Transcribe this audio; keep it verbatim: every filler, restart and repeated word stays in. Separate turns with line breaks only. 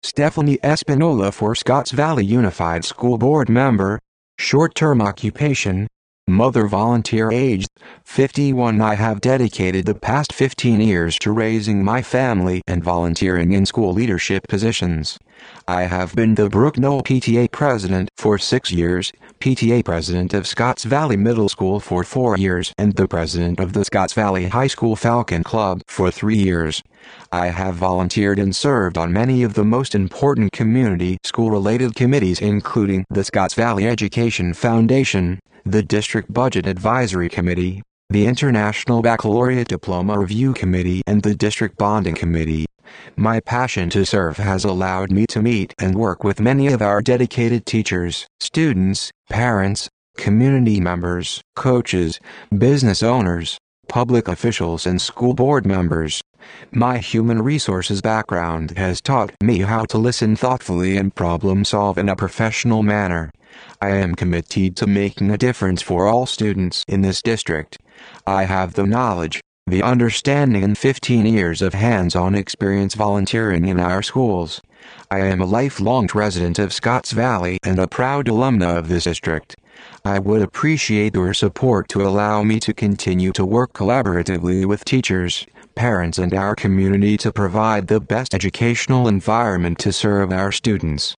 Stephanie Espinola for Scotts Valley Unified School Board member. Short-term occupation, mother, volunteer, age fifty-one. I have dedicated the past fifteen years to raising my family and volunteering in school leadership positions. I have been the Brook Knoll P T A president for six years, P T A president of Scotts Valley Middle School for four years, and the president of the Scotts Valley High School Falcon Club for three years. I have volunteered and served on many of the most important community school-related committees, including the Scotts Valley Education Foundation, the District Budget Advisory Committee, the International Baccalaureate Diploma Review Committee, and the District Bonding Committee. My passion to serve has allowed me to meet and work with many of our dedicated teachers, students, parents, community members, coaches, business owners, public officials, and school board members. My human resources background has taught me how to listen thoughtfully and problem solve in a professional manner. I am committed to making a difference for all students in this district. I have the knowledge, the understanding, and fifteen years of hands-on experience volunteering in our schools. I am a lifelong resident of Scotts Valley and a proud alumna of this district. I would appreciate your support to allow me to continue to work collaboratively with teachers, parents, and our community to provide the best educational environment to serve our students.